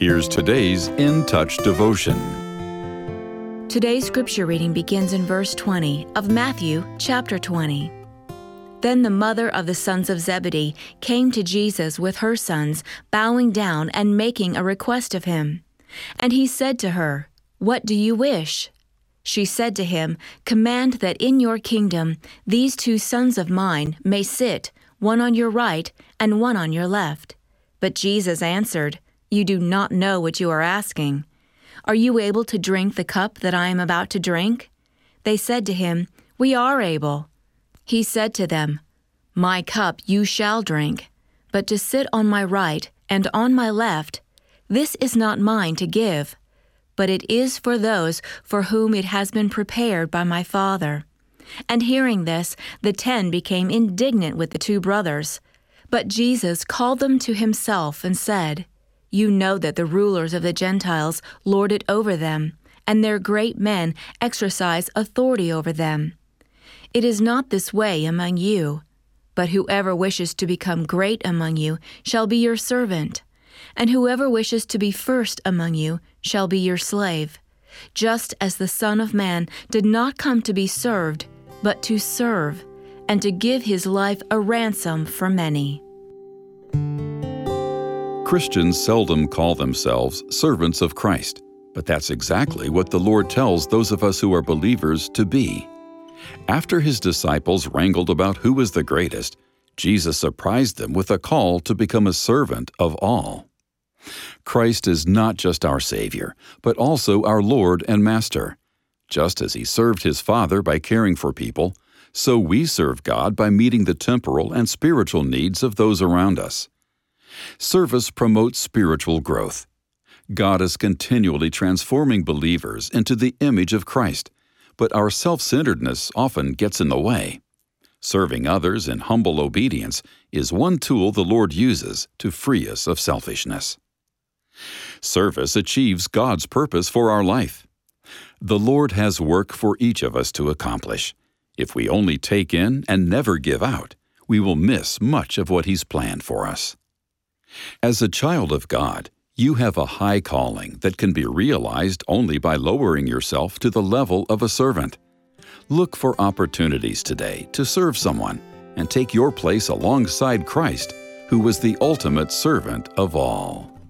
Here's today's In Touch devotion. Today's scripture reading begins in verse 20 of Matthew chapter 20. Then the mother of the sons of Zebedee came to Jesus with her sons, bowing down and making a request of him. And he said to her, "What do you wish?" She said to him, "Command that in your kingdom these 2 sons of mine may sit, one on your right and one on your left." But Jesus answered, "You do not know what you are asking. Are you able to drink the cup that I am about to drink?" They said to him, "We are able." He said to them, "My cup you shall drink, but to sit on my right and on my left, this is not mine to give, but it is for those for whom it has been prepared by my Father." And hearing this, the 10 became indignant with the 2 brothers. But Jesus called them to himself and said, "You know that the rulers of the Gentiles lord it over them, and their great men exercise authority over them. It is not this way among you, but whoever wishes to become great among you shall be your servant, and whoever wishes to be first among you shall be your slave, just as the Son of Man did not come to be served, but to serve, and to give his life a ransom for many." Christians seldom call themselves servants of Christ, but that's exactly what the Lord tells those of us who are believers to be. After his disciples wrangled about who was the greatest, Jesus surprised them with a call to become a servant of all. Christ is not just our Savior, but also our Lord and Master. Just as he served his Father by caring for people, so we serve God by meeting the temporal and spiritual needs of those around us. Service promotes spiritual growth. God is continually transforming believers into the image of Christ, but our self-centeredness often gets in the way. Serving others in humble obedience is one tool the Lord uses to free us of selfishness. Service achieves God's purpose for our life. The Lord has work for each of us to accomplish. If we only take in and never give out, we will miss much of what He's planned for us. As a child of God, you have a high calling that can be realized only by lowering yourself to the level of a servant. Look for opportunities today to serve someone and take your place alongside Christ, who was the ultimate servant of all.